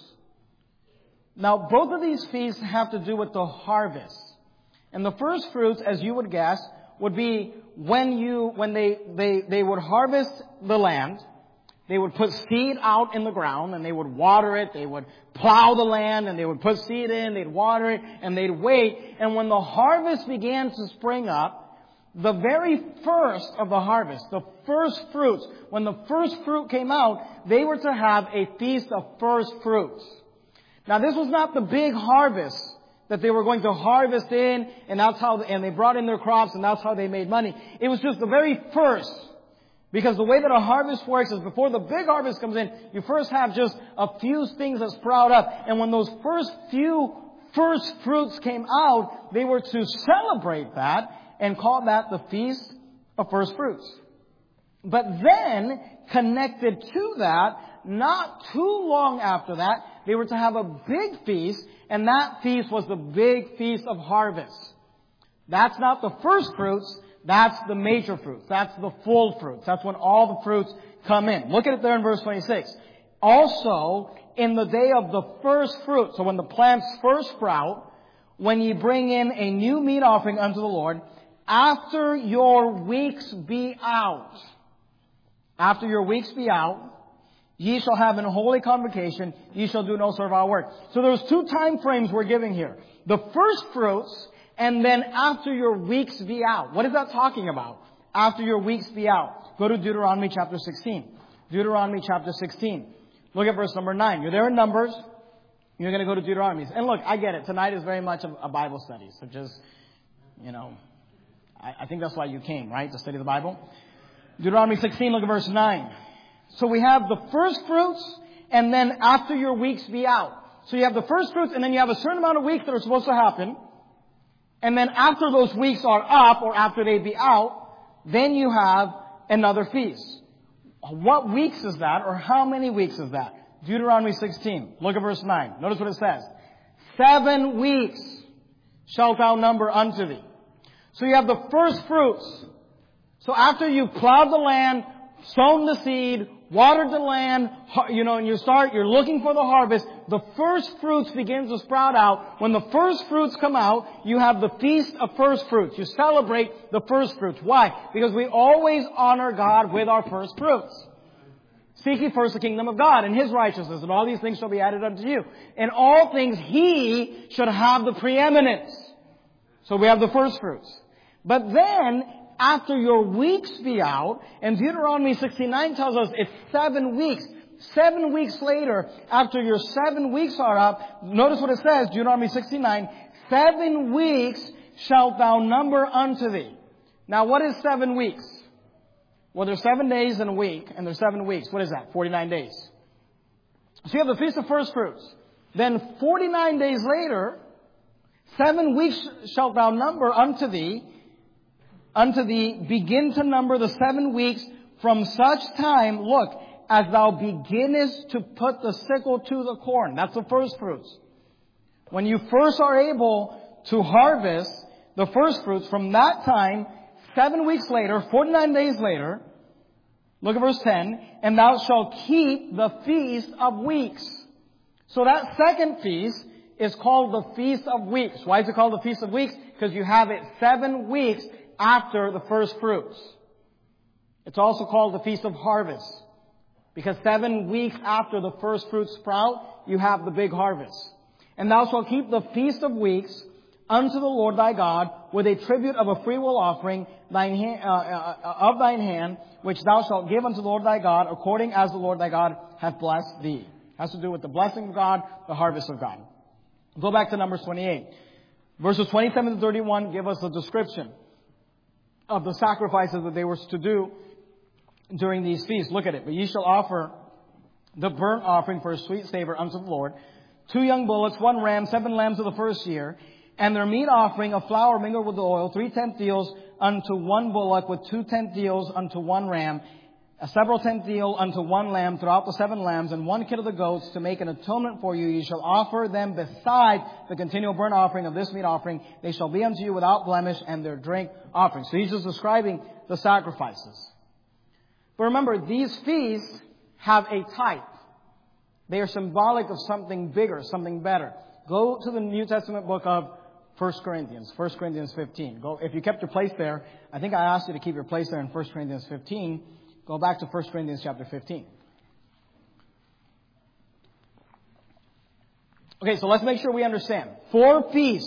Now, both of these feasts have to do with the harvest. And the first fruits, as you would guess, would be when they would harvest the land. They would put seed out in the ground, and they would water it. They would plow the land, and they would put seed in. They'd water it, and they'd wait. And when the harvest began to spring up, the very first of the harvest, the first fruits, when the first fruit came out, they were to have a feast of first fruits. Now, this was not the big harvest that they were going to harvest in, and they brought in their crops, and that's how they made money. It was just the very first. Because the way that a harvest works is before the big harvest comes in, you first have just a few things that sprout up. And when those few first fruits came out, they were to celebrate that and call that the Feast of First Fruits. But then, connected to that, not too long after that, they were to have a big feast, and that feast was the big Feast of Harvest. That's not the first fruits, that's the major fruits. That's the full fruits. That's when all the fruits come in. Look at it there in verse 26. Also, in the day of the first fruit, so when the plants first sprout, when ye bring in a new meat offering unto the Lord, after your weeks be out, ye shall have an holy convocation, ye shall do no servile work. So there's two time frames we're giving here. The first fruits, and then after your weeks be out. What is that talking about? After your weeks be out. Go to Deuteronomy chapter 16. Deuteronomy chapter 16. Look at verse number 9. You're there in Numbers. You're going to go to Deuteronomy. And look, I get it. Tonight is very much a Bible study. So just, I think that's why you came, right? To study the Bible. Deuteronomy 16, look at verse 9. So we have the first fruits, and then after your weeks be out. So you have the first fruits, and then you have a certain amount of weeks that are supposed to happen. And then after those weeks are up, or after they be out, then you have another feast. What weeks is that, or how many weeks is that? Deuteronomy 16. Look at verse 9. Notice what it says. 7 weeks shalt thou number unto thee. So you have the first fruits. So after you've plowed the land, sown the seed, watered the land, and you're looking for the harvest. The first fruits begin to sprout out. When the first fruits come out, you have the Feast of First Fruits. You celebrate the first fruits. Why? Because we always honor God with our first fruits. Seek ye first the kingdom of God and His righteousness, and all these things shall be added unto you. In all things, He should have the preeminence. So we have the first fruits. But then, after your weeks be out, and Deuteronomy 69 tells us it's 7 weeks. 7 weeks later, after your 7 weeks are up, notice what it says, Deuteronomy 69, 7 weeks shalt thou number unto thee. Now what is 7 weeks? Well, there's 7 days in a week, and there's 7 weeks. What is that? 49 days. So you have the Feast of First Fruits. Then 49 days later, 7 weeks shalt thou number unto thee, begin to number the 7 weeks from such time, look, as thou beginnest to put the sickle to the corn. That's the first fruits. When you first are able to harvest the first fruits, from that time, 7 weeks later, 49 days later, look at verse 10, and thou shalt keep the Feast of Weeks. So that second feast is called the Feast of Weeks. Why is it called the Feast of Weeks? Because you have it 7 weeks after the first fruits. It's also called the Feast of Harvest. Because 7 weeks after the first fruits sprout, you have the big harvest. And thou shalt keep the Feast of Weeks unto the Lord thy God with a tribute of a freewill offering of thine hand, which thou shalt give unto the Lord thy God, according as the Lord thy God hath blessed thee. Has to do with the blessing of God, the harvest of God. Go back to Numbers 28. Verses 27 to 31 give us a description of the sacrifices that they were to do during these feasts. Look at it. But ye shall offer the burnt offering for a sweet savor unto the Lord, 2 young bullocks, 1 ram, 7 lambs of the first year, and their meat offering of flour mingled with oil, 3 tenth deals unto 1 bullock, with 2 tenth deals unto 1 ram, a several tenth deal unto 1 lamb throughout the 7 lambs, and 1 kid of the goats to make an atonement for you. Ye shall offer them beside the continual burnt offering of this meat offering. They shall be unto you without blemish, and their drink offering. So he's just describing the sacrifices. But remember, these feasts have a type. They are symbolic of something bigger, something better. Go to the New Testament book of 1 Corinthians 15. Go, if you kept your place there, I think I asked you to keep your place there in 1 Corinthians 15. Go back to 1 Corinthians chapter 15. Okay, so let's make sure we understand. 4 feasts.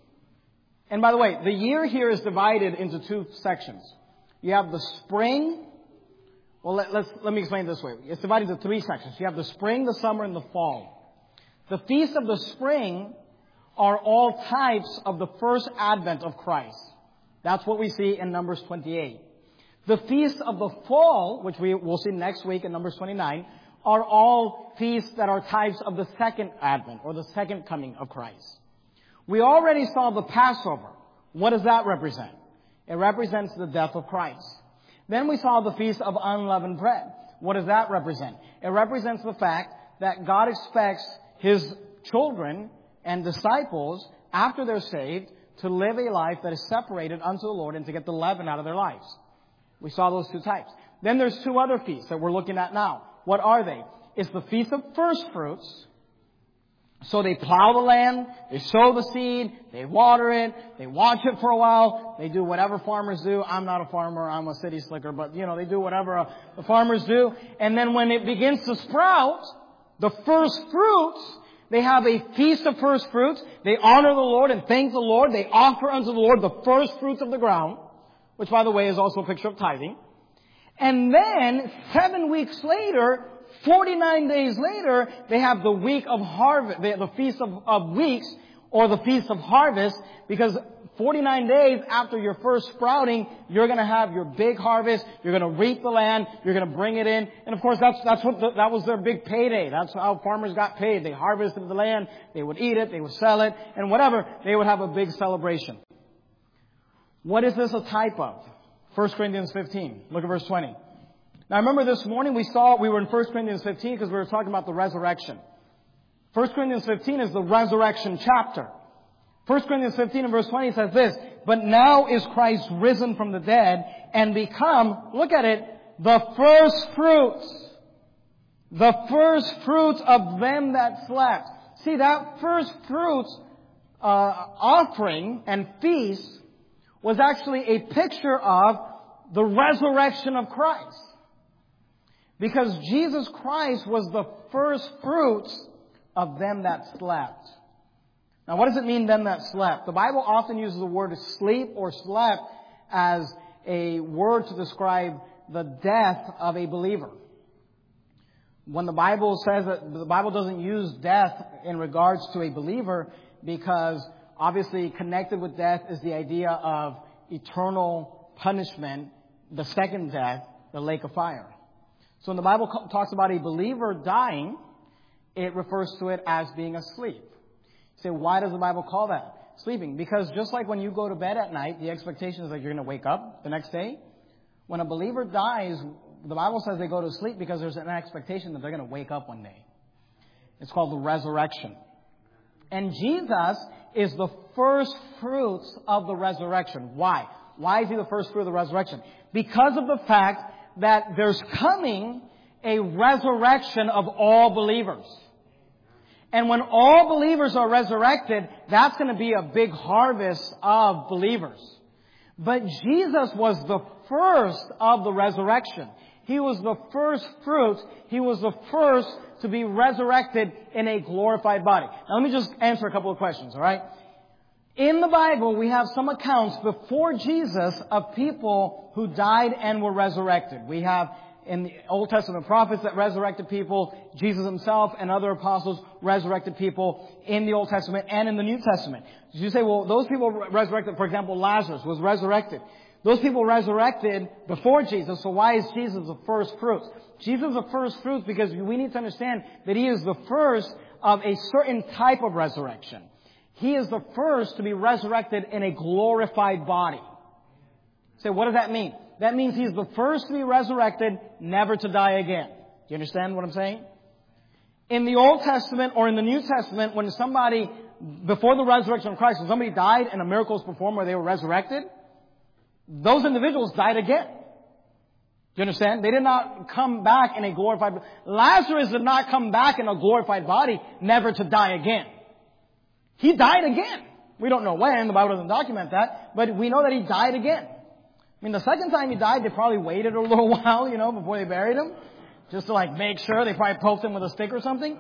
And by the way, the year here is divided into 2 sections. You have the spring. Well, let me explain it this way. It's divided into 3 sections. You have the spring, the summer, and the fall. The feasts of the spring are all types of the first advent of Christ. That's what we see in Numbers 28. The feasts of the fall, which we will see next week in Numbers 29, are all feasts that are types of the second advent or the second coming of Christ. We already saw the Passover. What does that represent? It represents the death of Christ. Then we saw the Feast of Unleavened Bread. What does that represent? It represents the fact that God expects His children and disciples, after they're saved, to live a life that is separated unto the Lord and to get the leaven out of their lives. We saw those 2 types. Then there's 2 other feasts that we're looking at now. What are they? It's the Feast of First Fruits. So they plow the land, they sow the seed, they water it, they watch it for a while, they do whatever farmers do. I'm not a farmer, I'm a city slicker, but they do whatever the farmers do. And then when it begins to sprout, the first fruits, they have a Feast of First Fruits. They honor the Lord and thank the Lord. They offer unto the Lord the first fruits of the ground, which, by the way, is also a picture of tithing. And then, 7 weeks later, 49 days later, they have the week of harvest, the Feast of Weeks, or the Feast of Harvest, because 49 days after your first sprouting, you're going to have your big harvest. You're going to reap the land. You're going to bring it in. And of course, that was their big payday. That's how farmers got paid. They harvested the land. They would eat it. They would sell it. And whatever. They would have a big celebration. What is this a type of? 1 Corinthians 15. Look at verse 20. Now remember this morning we were in 1 Corinthians 15 because we were talking about the resurrection. 1 Corinthians 15 is the resurrection chapter. 1 Corinthians 15 and verse 20 says this, but now is Christ risen from the dead and become, look at it, the first fruits. The first fruits of them that slept. See, that first fruits offering and feast was actually a picture of the resurrection of Christ. Because Jesus Christ was the first fruits of them that slept. Now, what does it mean, them that slept? The Bible often uses the word sleep or slept as a word to describe the death of a believer. When the Bible says that, the Bible doesn't use death in regards to a believer, because obviously connected with death is the idea of eternal punishment, the second death, the lake of fire. So when the Bible talks about a believer dying, it refers to it as being asleep. You say, why does the Bible call that sleeping? Because just like when you go to bed at night, the expectation is that you're going to wake up the next day. When a believer dies, the Bible says they go to sleep because there's an expectation that they're going to wake up one day. It's called the resurrection. And Jesus is the first fruits of the resurrection. Why? Why is He the first fruit of the resurrection? Because of the fact that there's coming a resurrection of all believers. And when all believers are resurrected, that's going to be a big harvest of believers. But Jesus was the first of the resurrection. He was the first fruit. He was the first to be resurrected in a glorified body. Now let me just answer a couple of questions, all right? In the Bible, we have some accounts before Jesus of people who died and were resurrected. We have in the Old Testament prophets that resurrected people. Jesus Himself and other apostles resurrected people in the Old Testament and in the New Testament. You say, well, those people resurrected, for example, Lazarus was resurrected. Those people resurrected before Jesus, so why is Jesus the first fruits? Jesus is the first fruits because we need to understand that He is the first of a certain type of resurrection. He is the first to be resurrected in a glorified body. So what does that mean? That means He's the first to be resurrected, never to die again. Do you understand what I'm saying? In the Old Testament or in the New Testament, when somebody, before the resurrection of Christ, when somebody died and a miracle was performed where they were resurrected, those individuals died again. Do you understand? They did not come back in a glorified body. Lazarus did not come back in a glorified body, never to die again. He died again. We don't know when. The Bible doesn't document that. But we know that He died again. I mean, the second time He died, they probably waited a little while, before they buried Him. Just to make sure. They probably poked Him with a stick or something.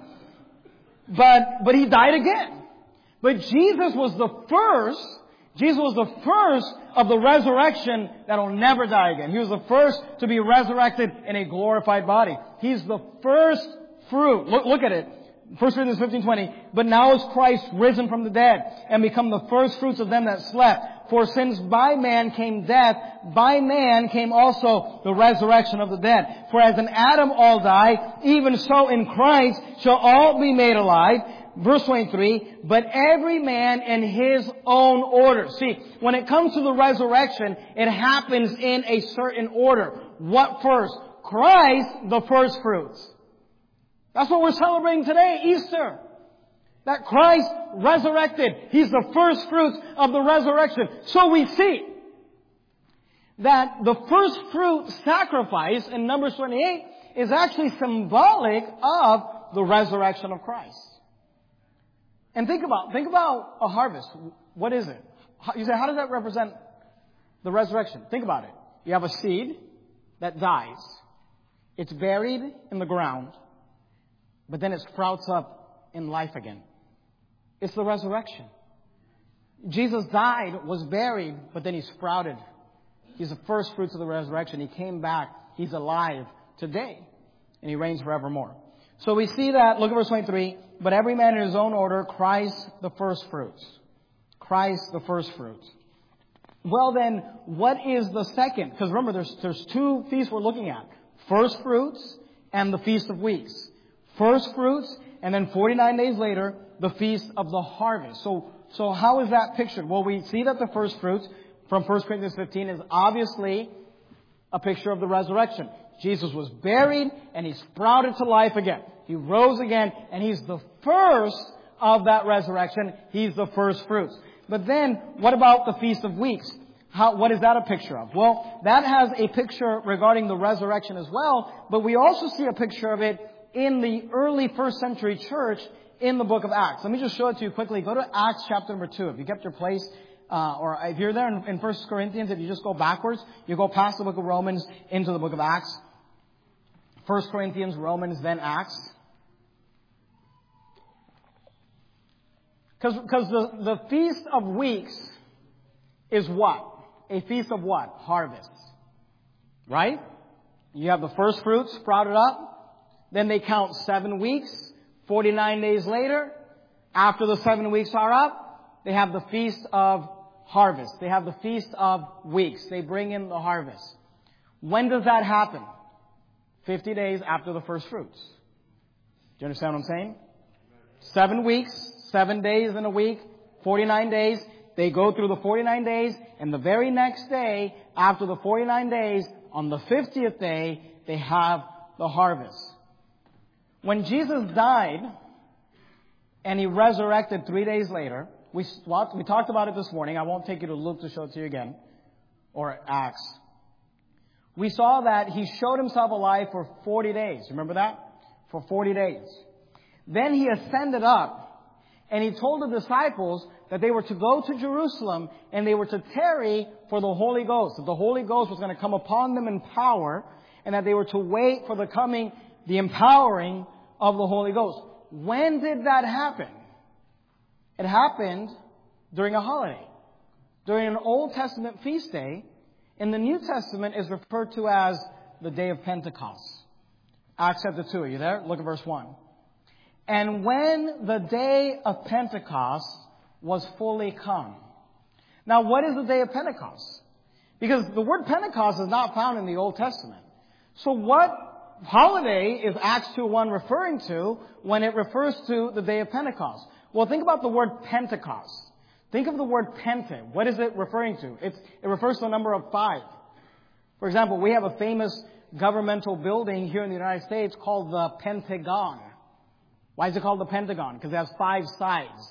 But He died again. But Jesus was the first. Jesus was the first of the resurrection that will never die again. He was the first to be resurrected in a glorified body. He's the first fruit. Look at it. 1 Corinthians 15:20. But now is Christ risen from the dead and become the first fruits of them that slept. For since by man came death, by man came also the resurrection of the dead. For as in Adam all die, even so in Christ shall all be made alive. Verse 23, but every man in his own order. See, when it comes to the resurrection, it happens in a certain order. What first? Christ, the first fruits. That's what we're celebrating today, Easter. That Christ resurrected. He's the first fruits of the resurrection. So we see that the first fruit sacrifice in Numbers 28 is actually symbolic of the resurrection of Christ. And think about a harvest. What is it? You say, how does that represent the resurrection? Think about it. You have a seed that dies. It's buried in the ground, but then it sprouts up in life again. It's the resurrection. Jesus died, was buried, but then He sprouted. He's the first fruits of the resurrection. He came back. He's alive today, and He reigns forevermore. So we see that, look at verse 23, but every man in his own order, Christ the first fruits. Christ the first fruits. Well then, what is the second? Because remember, there's two feasts we're looking at. First fruits and the Feast of Weeks. First fruits, and then 49 days later, the Feast of the Harvest. So how is that pictured? Well, we see that the first fruits from 1 Corinthians 15 is obviously a picture of the resurrection. Jesus was buried and He sprouted to life again. He rose again and He's the first of that resurrection. He's the first fruits. But then, what about the Feast of Weeks? What is that a picture of? Well, that has a picture regarding the resurrection as well, but we also see a picture of it in the early first century church in the book of Acts. Let me just show it to you quickly. Go to Acts chapter number 2. If you kept your place, or if you're there in 1 Corinthians, if you just go backwards, you go past the book of Romans into the book of Acts. 1 Corinthians, Romans, then Acts. Because the Feast of Weeks is what? A feast of what? Harvest. Right? You have the first fruits sprouted up. Then they count 7 weeks. 49 days later, after the 7 weeks are up, they have the Feast of Harvest. They have the Feast of Weeks. They bring in the harvest. When does that happen? 50 days after the first fruits. Do you understand what I'm saying? 7 weeks, 7 days in a week, 49 days. They go through the 49 days, and the very next day, after the 49 days, on the 50th day, they have the harvest. When Jesus died, and He resurrected 3 days later, we talked about it this morning. I won't take you to Luke to show it to you again, or Acts. We saw that He showed Himself alive for 40 days. Remember that? For 40 days. Then He ascended up, and He told the disciples that they were to go to Jerusalem, and they were to tarry for the Holy Ghost. That the Holy Ghost was going to come upon them in power, and that they were to wait for the empowering of the Holy Ghost. When did that happen? It happened during a holiday. During an Old Testament feast day. In the New Testament is referred to as the day of Pentecost. Acts chapter 2, are you there? Look at verse 1. And when the day of Pentecost was fully come. Now, what is the day of Pentecost? Because the word Pentecost is not found in the Old Testament. So what holiday is Acts 2:1 referring to when it refers to the day of Pentecost? Well, think about the word Pentecost. Think of the word pente. What is it referring to? It refers to a number of 5. For example, we have a famous governmental building here in the United States called the Pentagon. Why is it called the Pentagon? Because it has 5 sides.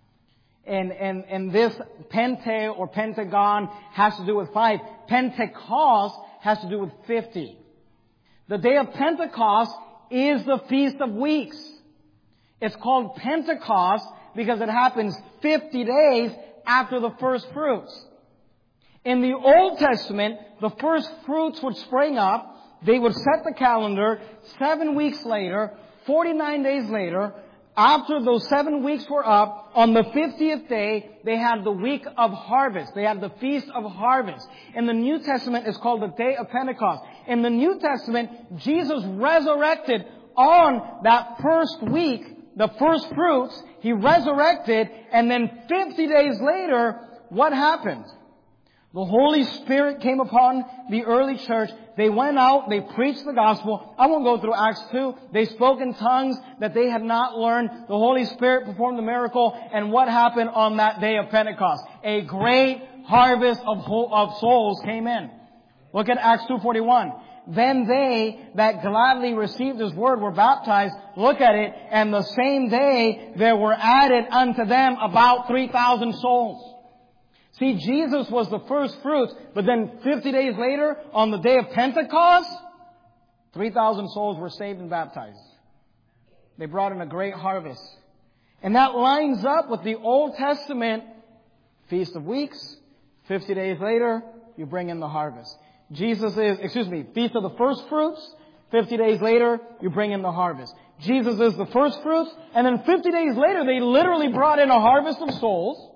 And this pente or pentagon has to do with 5. Pentecost has to do with 50. The day of Pentecost is the Feast of Weeks. It's called Pentecost because it happens 50 days after the first fruits. In the Old Testament, the first fruits would spring up. They would set the calendar 7 weeks later, 49 days later. After those 7 weeks were up, on the 50th day, they had the week of harvest. They had the Feast of Harvest. In the New Testament, it's called the Day of Pentecost. In the New Testament, Jesus resurrected on that first week, the first fruits. He resurrected, and then 50 days later, what happened? The Holy Spirit came upon the early church. They went out, they preached the gospel. I won't go through Acts 2. They spoke in tongues that they had not learned. The Holy Spirit performed the miracle. And what happened on that day of Pentecost? A great harvest of souls came in. Look at Acts 2:41. Then they that gladly received His word were baptized. Look at it. And the same day there were added unto them about 3,000 souls. See, Jesus was the first fruits, but then 50 days later, on the day of Pentecost, 3,000 souls were saved and baptized. They brought in a great harvest. And that lines up with the Old Testament Feast of Weeks. 50 days later, you bring in the harvest. Feast of the First Fruits. 50 days later, you bring in the harvest. Jesus is the first fruits, and then 50 days later, they literally brought in a harvest of souls.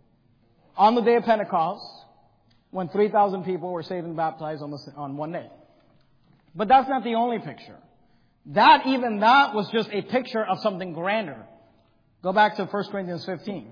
On the day of Pentecost, when 3,000 people were saved and baptized on one day. But that's not the only picture. That was just a picture of something grander. Go back to 1 Corinthians 15.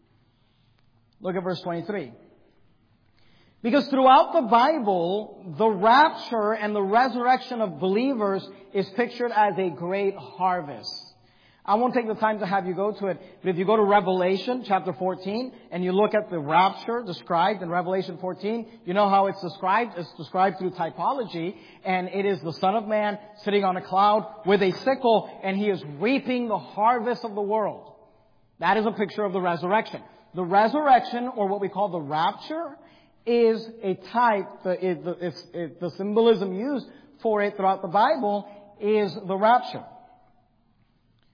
Look at verse 23. Because throughout the Bible, the rapture and the resurrection of believers is pictured as a great harvest. I won't take the time to have you go to it, but if you go to Revelation chapter 14 and you look at the rapture described in Revelation 14, you know how it's described? It's described through typology, and it is the Son of Man sitting on a cloud with a sickle, and He is reaping the harvest of the world. That is a picture of the resurrection. The resurrection, or what we call the rapture, is a type, the symbolism used for it throughout the Bible is the rapture.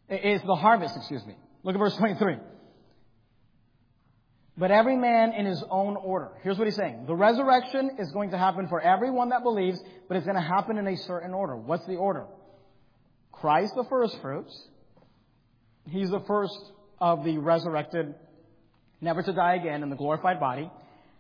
Is the harvest, excuse me. Look at verse 23. But every man in his own order. Here's what he's saying. The resurrection is going to happen for everyone that believes, but it's going to happen in a certain order. What's the order? Christ, the first fruits. He's the first of the resurrected, never to die again in the glorified body.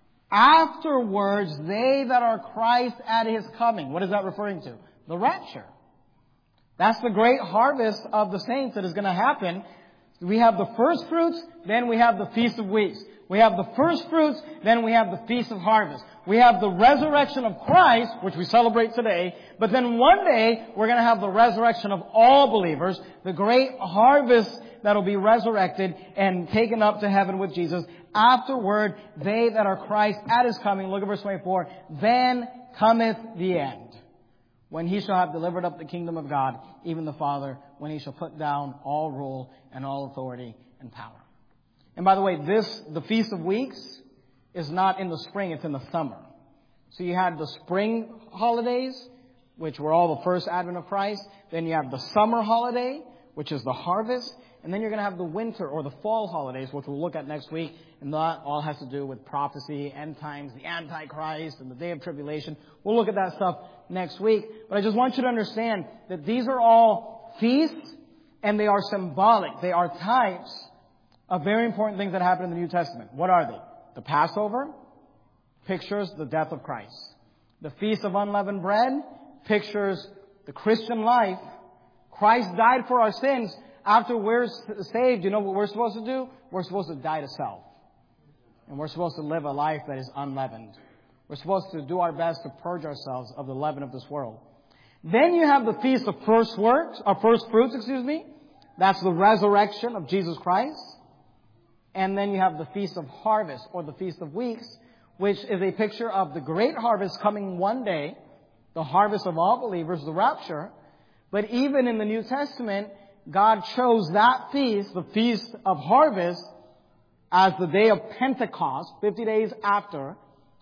Afterwards, they that are Christ at his coming. What is that referring to? The rapture. That's the great harvest of the saints that is going to happen. We have the first fruits, then we have the Feast of Weeks. We have the first fruits, then we have the Feast of Harvest. We have the resurrection of Christ, which we celebrate today, but then one day we're going to have the resurrection of all believers, the great harvest that will be resurrected and taken up to heaven with Jesus. Afterward, they that are Christ at his coming, look at verse 24, then cometh the end, when he shall have delivered up the kingdom of God, even the Father, when he shall put down all rule and all authority and power. And by the way, the Feast of Weeks is not in the spring, it's in the summer. So you had the spring holidays, which were all the first advent of Christ. Then you have the summer holiday, which is the harvest. And then you're going to have the winter or the fall holidays, which we'll look at next week. And that all has to do with prophecy, end times, the Antichrist, and the day of tribulation. We'll look at that stuff next week. But I just want you to understand that these are all feasts, and they are symbolic. They are types of very important things that happen in the New Testament. What are they? The Passover pictures the death of Christ. The Feast of Unleavened Bread pictures the Christian life. Christ died for our sins. After we're saved, you know what we're supposed to do? We're supposed to die to self. And we're supposed to live a life that is unleavened. We're supposed to do our best to purge ourselves of the leaven of this world. Then you have the Feast of First Fruits. That's the resurrection of Jesus Christ. And then you have the Feast of Harvest, or the Feast of Weeks, which is a picture of the great harvest coming one day, the harvest of all believers, the rapture. But even in the New Testament, God chose that feast, the Feast of Harvest, as the day of Pentecost, 50 days after,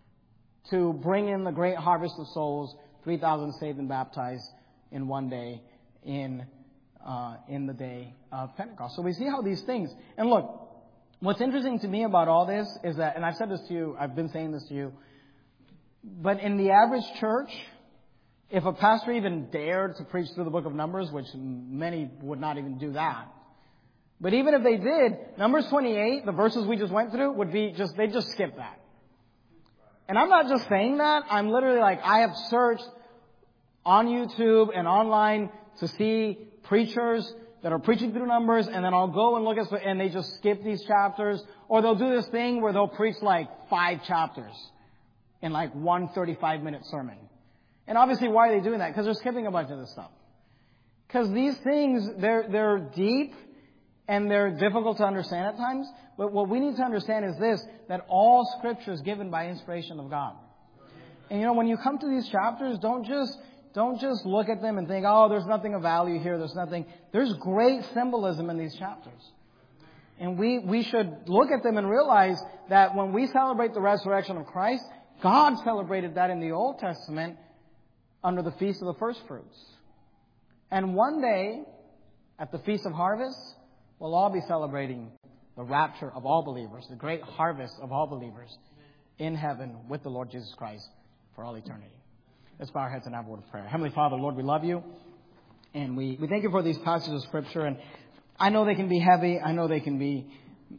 to bring in the great harvest of souls, 3,000 saved and baptized in one day in the day of Pentecost. So we see how these things, and look, what's interesting to me about all this is that, and I've said this to you, I've been saying this to you, but in the average church, if a pastor even dared to preach through the book of Numbers, which many would not even do that, but even if they did, Numbers 28, the verses we just went through, they'd just skip that. And I'm not just saying that, I'm literally I have searched on YouTube and online to see preachers that are preaching through Numbers, and then I'll go and look at, and they just skip these chapters, or they'll do this thing where they'll preach 5 chapters in one 35-minute sermon. And obviously, why are they doing that? Because they're skipping a bunch of this stuff. Because these things, they're deep and they're difficult to understand at times. But what we need to understand is this, that all Scripture is given by inspiration of God. And when you come to these chapters, don't just look at them and think, oh, there's nothing of value here. There's great symbolism in these chapters. And we should look at them and realize that when we celebrate the resurrection of Christ, God celebrated that in the Old Testament under the Feast of the First Fruits. And one day, at the Feast of Harvest, we'll all be celebrating the rapture of all believers, the great harvest of all believers in heaven with the Lord Jesus Christ for all eternity. Let's bow our heads and have a word of prayer. Heavenly Father, Lord, we love you. And we thank you for these passages of Scripture. And I know they can be heavy. I know they can be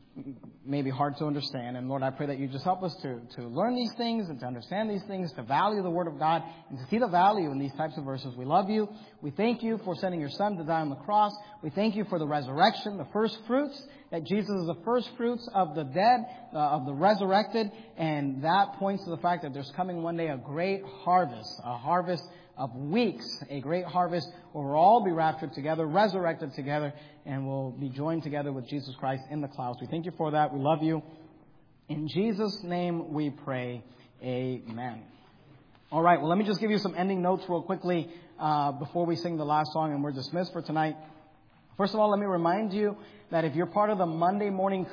maybe hard to understand. And Lord, I pray that you just help us to learn these things and to understand these things, to value the Word of God, and to see the value in these types of verses. We love you. We thank you for sending your Son to die on the cross. We thank you for the resurrection, the first fruits, that Jesus is the first fruits of the dead, of the resurrected. And that points to the fact that there's coming one day a great harvest, a harvest of weeks, a great harvest where we'll all be raptured together, resurrected together, and we'll be joined together with Jesus Christ in the clouds. We thank you for that. We love you. In Jesus' name we pray. Amen. All right, well, let me just give you some ending notes real quickly before we sing the last song and we're dismissed for tonight. First of all, let me remind you that if you're part of the Monday morning